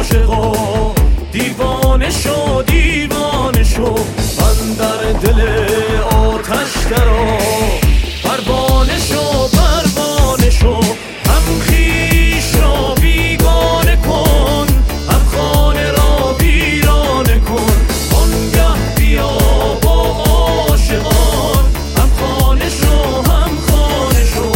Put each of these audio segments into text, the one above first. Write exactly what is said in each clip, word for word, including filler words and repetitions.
عاشقا، دیوانه شو دیوانه شو، من در دل آتش درآ. پروانه شو پروانه شو، هم خویش را بیگانه کن، هم خانه را ویرانه کن. آنگه بیا با عاشقان، هم خانه شو هم خانه شو.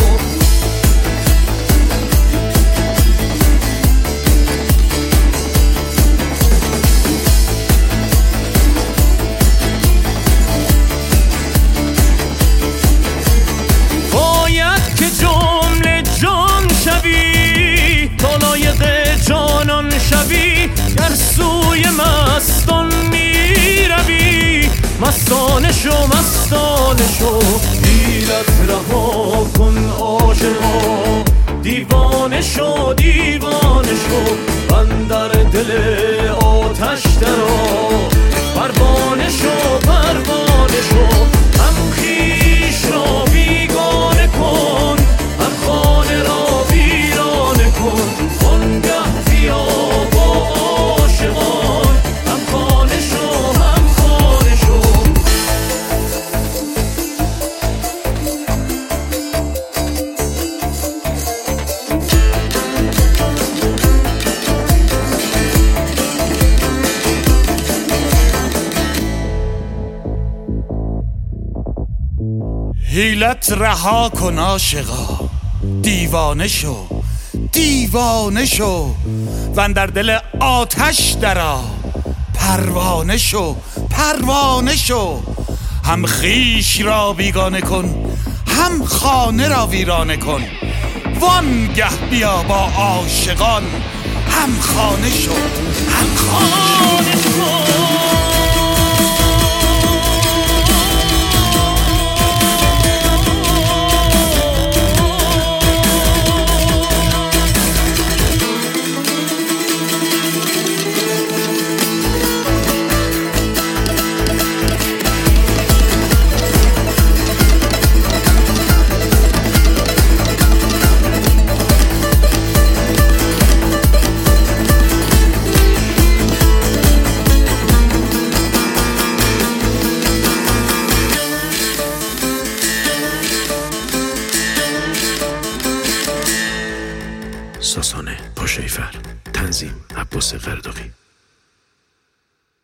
باید که جمله جان شوی، تا لایق جانان شوی، گر سوی مستان می روی. مستانه شو مستانه شو، حیلت رها کن عاشقا، دیوانه شو دیوانه شو، من در دل آتش درآ. پروانه شو پروانه شو، هم خویش را بیگانه کن، هم خانه را ویرانه کن. آنگه بیا با عاشقان، هم خانه شو هم خانه شو. حیلت رها کن عاشقا، دیوانه شو دیوانه شو، و در دل آتش درآ. پروانه شو پروانه شو، هم خویش را بیگانه کن، هم خانه را ویرانه کن. وانگه بیا با عاشقان، هم خانه شو هم خانه شو. ساسانه پاشیفر، تنظیم عباس قرداقی.